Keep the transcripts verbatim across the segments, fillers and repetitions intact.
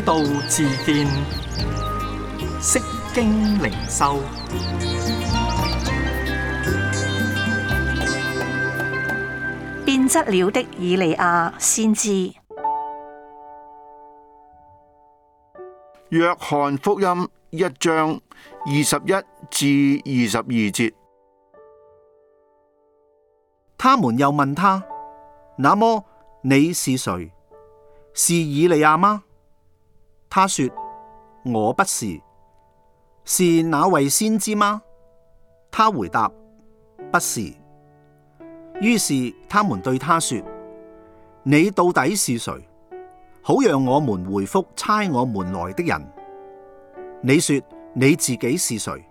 道自見，釋經靈修。 變質了的以利亞先知。 約翰福音一章二十一至二十二節。 他們又問他：那麼你是誰？是以利亞嗎？他說：我不是。是那位先知嗎？他回答：不是。於是他們對他說：你到底是誰？好讓我們回復差我們來的人。你說你自己是誰？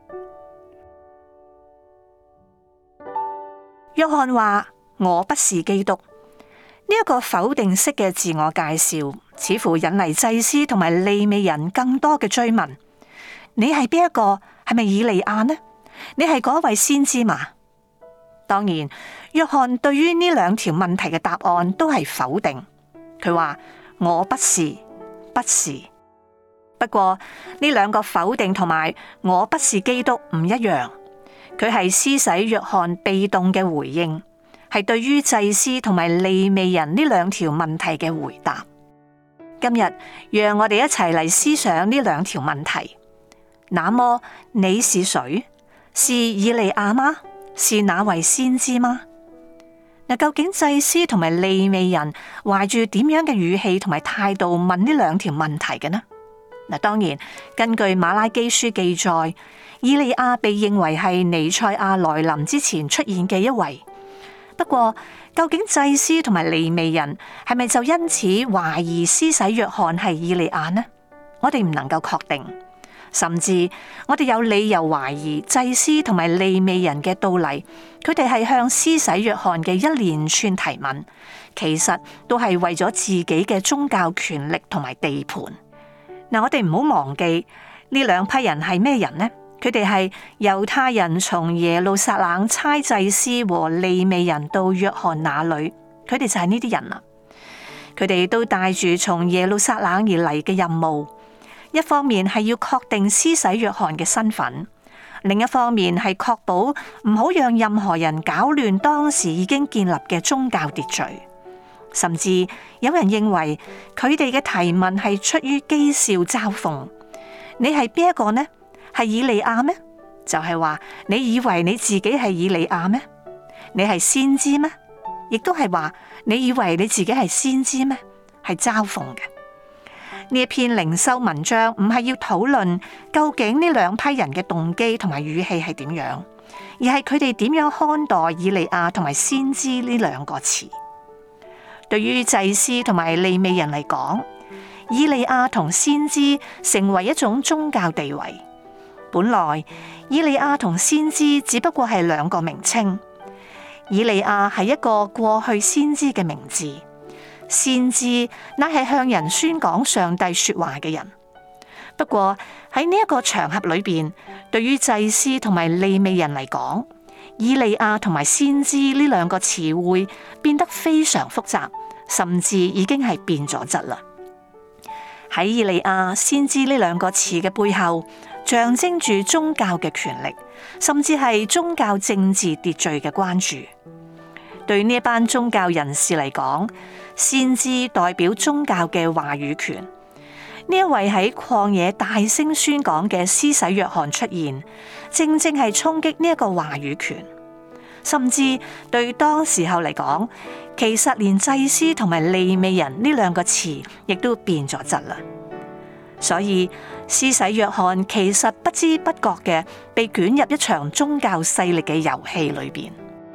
約翰話：我不是基督。呢一個否定式嘅自我介紹，似乎引嚟祭司同埋利未人更多嘅追問。你係邊一個？係咪以利亞呢？你係嗰位先知嘛？當然，約翰對於呢兩條問題嘅答案都係否定。佢話：我不是，不是。不過呢兩個否定同埋我不是基督唔一樣，佢係施洗約翰被動嘅回應，係對於祭司同埋利未人呢兩條問題嘅回答。今日讓我哋一齊嚟思想呢兩條問題。那麼你是誰？是以利亞嗎？是那位先知嗎？嗱，究竟祭司同埋利未人懷住點樣嘅語氣同埋態度問呢兩條問題嘅呢？嗱，當然根據馬拉基書記載，以利亞被認為係彌賽亞來臨之前出現嘅一位。不過，究竟祭司同埋利未人係咪就因此懷疑施洗約翰係以利亞呢？我哋唔能夠確定。甚至我哋有理由懷疑祭司同埋利未人嘅到嚟，佢哋係向施洗約翰嘅一連串提問，其實都係為咗自己嘅宗教權力同埋地盤。嗱，我哋唔好忘記呢兩批人係咩人呢？佢哋係猶太人從耶路撒冷差祭司和利未人到約翰那裏，佢哋就係呢啲人啦。佢哋都帶住從耶路撒冷而嚟嘅任務。一方面係要確定施洗約翰嘅身份，另一方面係確保唔好讓任何人搞亂當時已經建立嘅宗教秩序。甚至有人認為佢哋嘅提問係出於譏笑嘲諷。你係邊一個呢？係以利亞咩？就係話你以為你自己係以利亞咩？你係先知咩？亦都係話你以為你自己係先知咩？係嘲諷嘅。呢一篇靈修文章唔係要討論究竟呢兩批人嘅動機同埋語氣係點樣，而係佢哋點樣看待以利亞同埋先知呢兩個詞。對於祭司同埋利未人嚟講，以利亞同先知成為一種宗教地位。本來以利亞同先知只不過係兩個名稱，以利亞係一個過去先知嘅名字。先知乃係向人宣講上帝說話嘅人。不過喺呢一個場合裏邊，對於祭司同埋利未人嚟講，以利亞同埋先知呢兩個詞彙變得非常複雜，甚至已經係變咗質啦。喺以利亞、先知呢兩個詞嘅背後，象徵住宗教嘅權力，甚至係宗教政治秩序嘅關注。對呢一班宗教人士嚟講，先知代表宗教嘅話語權。呢一位喺曠野大聲宣講嘅施洗約翰出現，正正係衝擊呢一個話語權。甚至對當時候嚟講，其實連祭司同埋利未人呢兩個詞，亦都變咗質啦。所以施洗約翰其實不知不覺嘅被捲入一場宗教勢力嘅遊戲裏邊。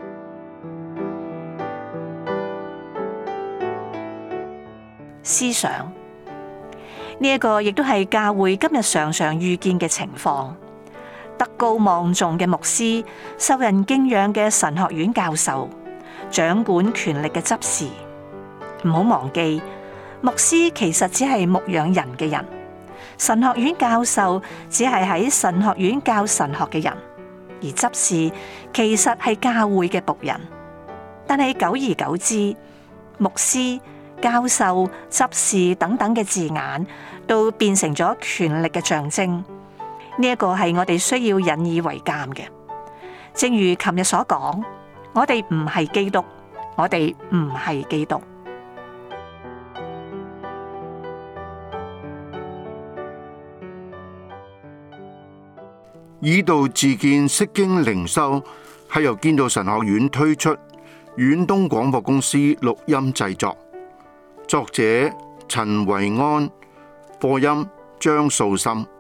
思想呢一個亦都係教會今日常常遇見嘅情況。德高望重嘅牧師、受人敬仰嘅神學院教授、掌管權力嘅執事，唔好忘記，牧師其實只係牧養人嘅人，神學院教授只係喺神學院教神學嘅人，而執事其實係教會嘅僕人。但係久而久之，牧師、 教授、執事等等嘅字眼，都變成咗權力嘅象徵。呢一個係我哋需要引以為鑑嘅。正如琴日所講，我哋唔係基督，我哋唔係基督。 以道自薦釋經靈修係由建道神學院推出，遠東廣播公司錄音製作，作者陳維安，播音張素心。